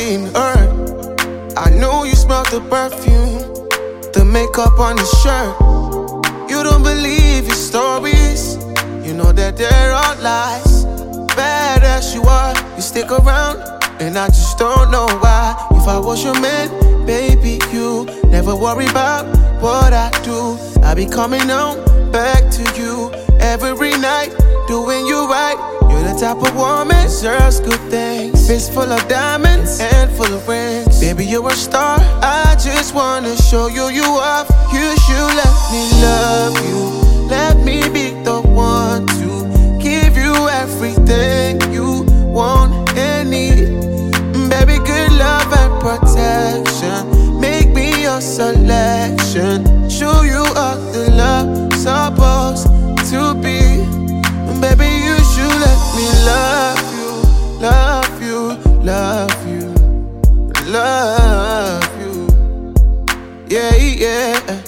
being hurt. I know you smell the perfume, the makeup on his shirt. You don't believe his stories, you know that they're all lies. Bad as you are, you stick around, and I just don't know why. If I was your man, baby, you never worry about what I do. I be coming home back to you every night, doing you right. You're the type of woman deserves good things. Fist full of diamonds and full of rings. Baby, you're a star. I just wanna show you off. You should let me love you. Let me be the one to give you everything you want and need. Baby, good love and protection. Make me your selection. Show you all the love supposed to be. Baby, you should let me love you, love you, love you, love you. Yeah, yeah.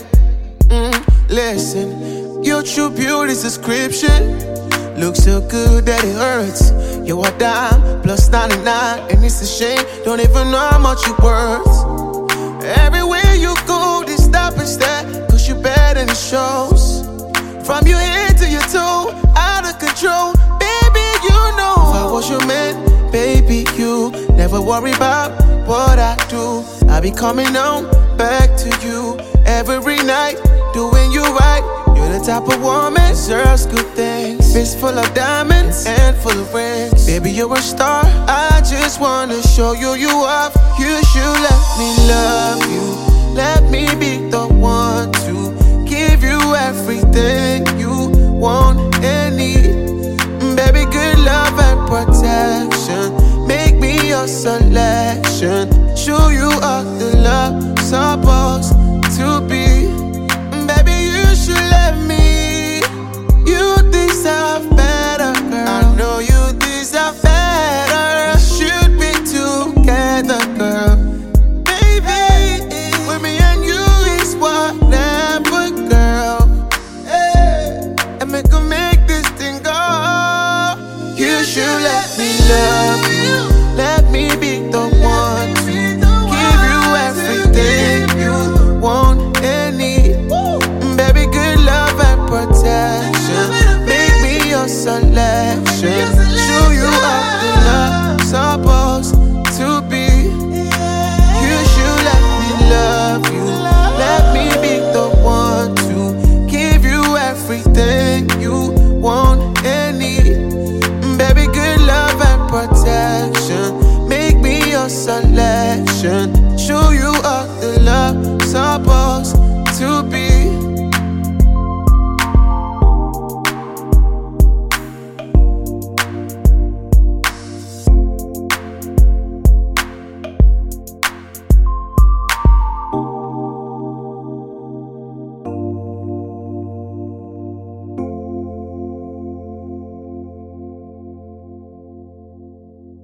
Listen, your true beauty's description looks so good that it hurts. You're a dime plus 99, and it's a shame. Don't even know how much you're worth. Everywhere you go, they stop and stare, 'cause you're bad and it shows. From your head to your toe, out of control. Baby, you know if I was your man, baby, you never worry about what I do. I be coming home back to you every night, doing you right. You're the type of woman deserves good things. Fist full of diamonds and full of rings. Baby, you're a star. I just wanna show you off. You should let me love you. Let me be the one